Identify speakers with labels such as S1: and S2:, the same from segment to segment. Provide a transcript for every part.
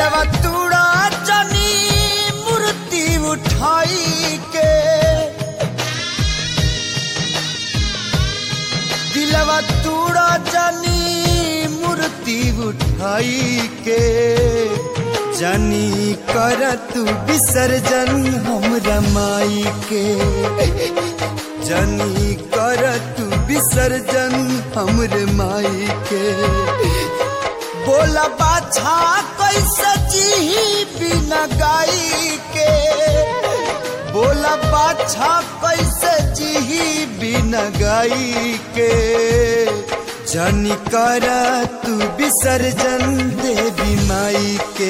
S1: दिलवा तूड़ा जनी मूर्ति उठाई के, दिलवा तूड़ा जनी मूर्ति उठाई के, जानी कर तू विसर्जन हमरा माई के, जानी कर तू विसर्जन हमरे माई के। बोला बाछा कैसे जी बिना गाई के, बोला बाछा कैसे जी बिना गाई के, जानी कर तू विसर्जन देवी माई के,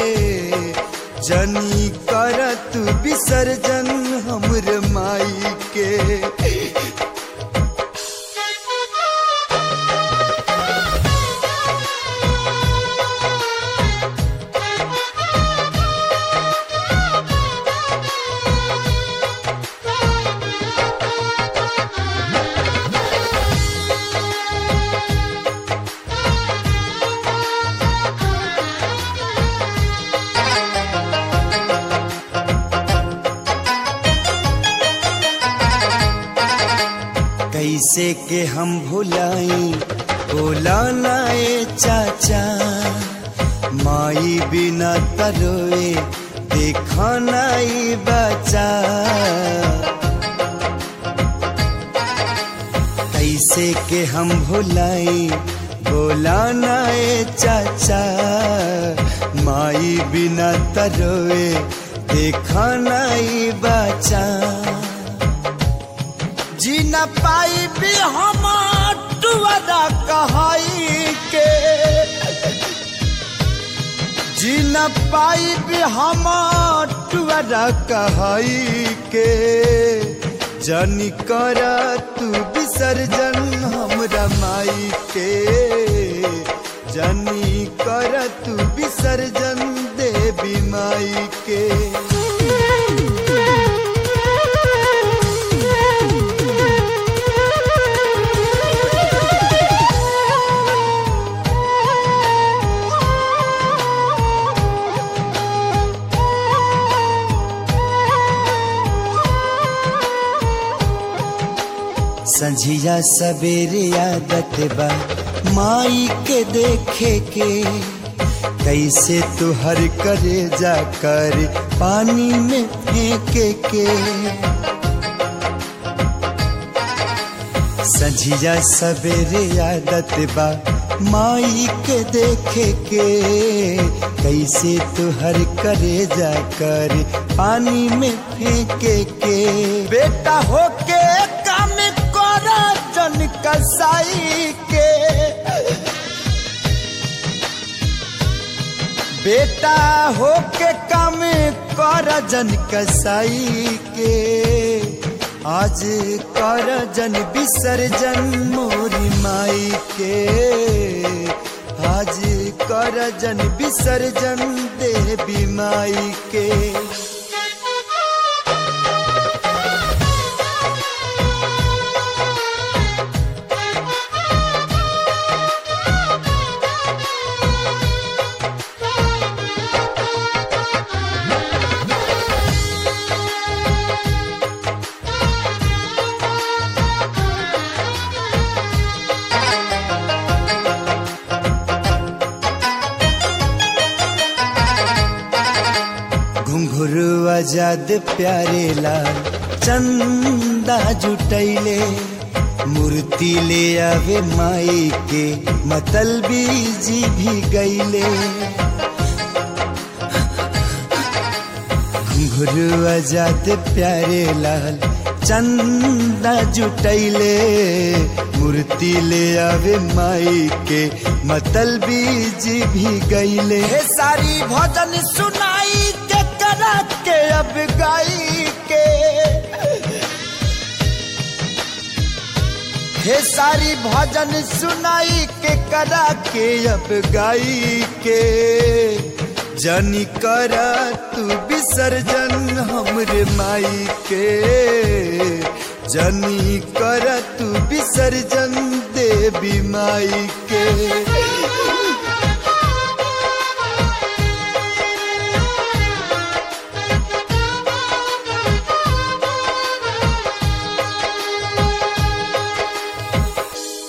S1: जानी कर तू विसर्जन हमरे माई के। कैसे के हम भुलाई बोला नाए चाचा, माई बिना तरोए देखा नाई बचा। कैसे के हम भुलाई बोला नाए चाचा, माई बिना तरोए देखा नाई बचा। जी न पाई भी हम टुअरा कहाई के, जी न पाई भी हम टुअरा कहाई के, जानी कर तू विसर्जन हमरा माई के, जानी कर तू विसर्जन देवी माई के। संझिया सवेरे आदत बा माई के देखे के, कैसे तुहर करे जाकर पानी में फेंके के। संझिया सवेरे आदत बा माई के देखे के, कैसे तुहर करे जाकर पानी में फेंके के। बेटा होके काम जन कसाई के, बेटा होके काम कर जन कसाई के, आज कर जन विसर्जन मोरी माई के, आज कर जन विसर्जन देवी माई के। घुंघरू आजाद प्यारे लाल चंदा जुटैले, मूर्ति ले आवे माई के मतलबी जी भी गईले। घुंघरू आजाद प्यारे लाल चंदा जुटैले, मूर्ति ले आवे माई के मतलबी जी भी गईले। सारी भजन सुनाई के करा के अब गाई के, हे सारी भजन सुनाई के करा के अब गाई के, जानी करा तू विसर्जन हमरे माई के, जानी करा तू विसर्जन देवी माई के।